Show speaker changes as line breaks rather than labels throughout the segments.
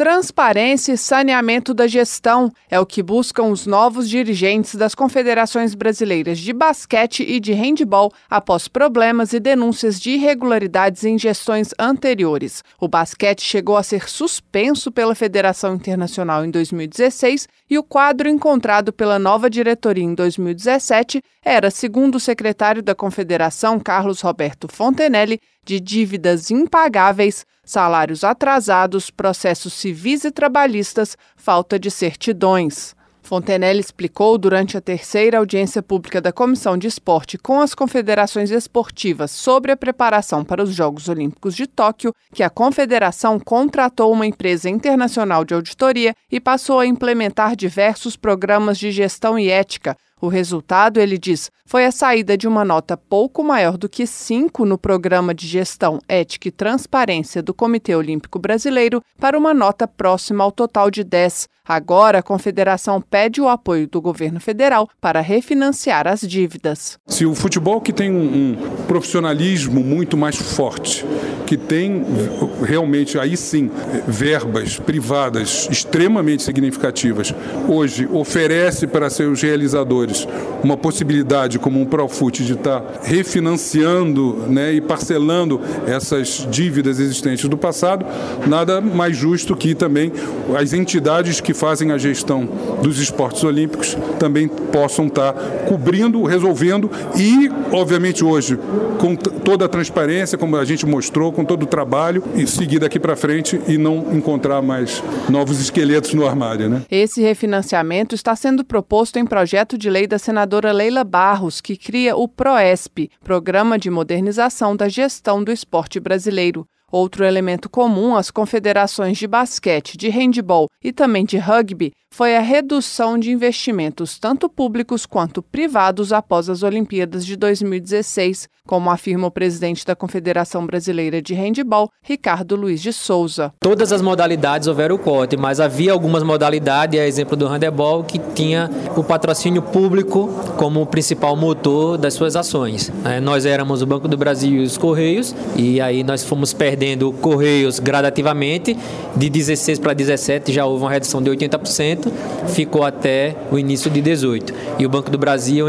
Transparência e saneamento da gestão é o que buscam os novos dirigentes das confederações brasileiras de basquete e de handebol após problemas e denúncias de irregularidades em gestões anteriores. O basquete chegou a ser suspenso pela Federação Internacional em 2016 e o quadro encontrado pela nova diretoria em 2017 era, segundo o secretário da Confederação, Carlos Roberto Fontenelle, de dívidas impagáveis, salários atrasados, processos civis e trabalhistas, falta de certidões. Fontenelle explicou durante a terceira audiência pública da Comissão de Esporte com as confederações esportivas sobre a preparação para os Jogos Olímpicos de Tóquio que a confederação contratou uma empresa internacional de auditoria e passou a implementar diversos programas de gestão e ética. O resultado, ele diz, foi a saída de uma nota pouco maior do que 5 no Programa de Gestão, Ética e Transparência do Comitê Olímpico Brasileiro para uma nota próxima ao total de 10. Agora, a Confederação pede o apoio do governo federal para refinanciar as dívidas.
Se o futebol, que tem um profissionalismo muito mais forte, que tem realmente, aí sim, verbas privadas extremamente significativas, hoje oferece para seus realizadores uma possibilidade, como um Profut, de estar refinanciando, e parcelando essas dívidas existentes do passado, nada mais justo que também as entidades que fazem a gestão dos esportes olímpicos também possam estar cobrindo, resolvendo e, obviamente, hoje, com toda a transparência, como a gente mostrou, com todo o trabalho, e seguir daqui para frente e não encontrar mais novos esqueletos no armário.
Esse refinanciamento está sendo proposto em projeto de lei da senadora Leila Barros, que cria o PROESP, Programa de Modernização da Gestão do Esporte Brasileiro. Outro elemento comum às confederações de basquete, de handebol e também de rugby foi a redução de investimentos tanto públicos quanto privados após as Olimpíadas de 2016, como afirma o presidente da Confederação Brasileira de Handebol, Ricardo Luiz de Souza.
Todas as modalidades houveram o corte, mas havia algumas modalidades, a exemplo do handebol, que tinha o patrocínio público como principal motor das suas ações. Nós éramos o Banco do Brasil e os Correios, e aí nós fomos perdendo Correios gradativamente, de 16 para 17 já houve uma redução de 80%, ficou até o início de 18. E o Banco do Brasil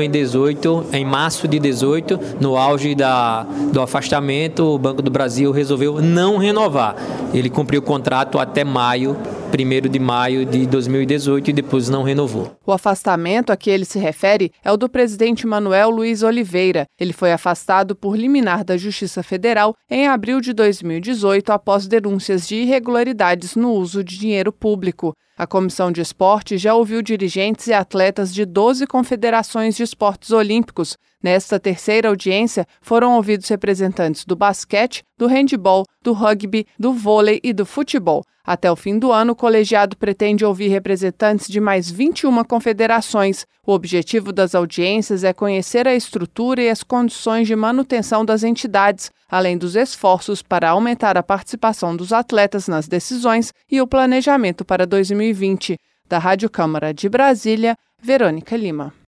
em março de 18, no auge do afastamento, o Banco do Brasil resolveu não renovar. Ele cumpriu o contrato até 1º de maio de 2018 e depois não renovou.
O afastamento a que ele se refere é o do presidente Manuel Luiz Oliveira. Ele foi afastado por liminar da Justiça Federal em abril de 2018 após denúncias de irregularidades no uso de dinheiro público. A Comissão de Esporte já ouviu dirigentes e atletas de 12 confederações de esportes olímpicos. Nesta terceira audiência, foram ouvidos representantes do basquete, do handebol, do rugby, do vôlei e do futebol. Até o fim do ano, o colegiado pretende ouvir representantes de mais 21 confederações. O objetivo das audiências é conhecer a estrutura e as condições de manutenção das entidades, além dos esforços para aumentar a participação dos atletas nas decisões e o planejamento para 2020. Da Rádio Câmara de Brasília, Verônica Lima.